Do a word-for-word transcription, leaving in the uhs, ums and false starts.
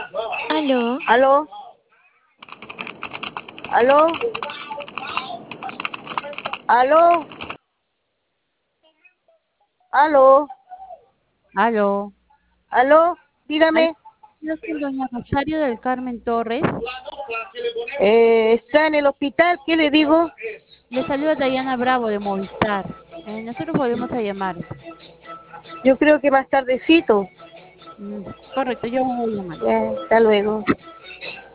Aló, ¿Aló? ¿Aló? ¿Aló? ¿Aló? Aló. ¿Aló? Ahí Dígame. hablo con doña Rosario del Carmen Torres. Eh, ¿está en el hospital? ¿Qué le digo? Le saluda Dayana Bravo de Movistar. Eh, nosotros volvemos a llamar. Yo creo que más tardecito. Mm, correcto, yo voy a llamar. Ya, hasta luego.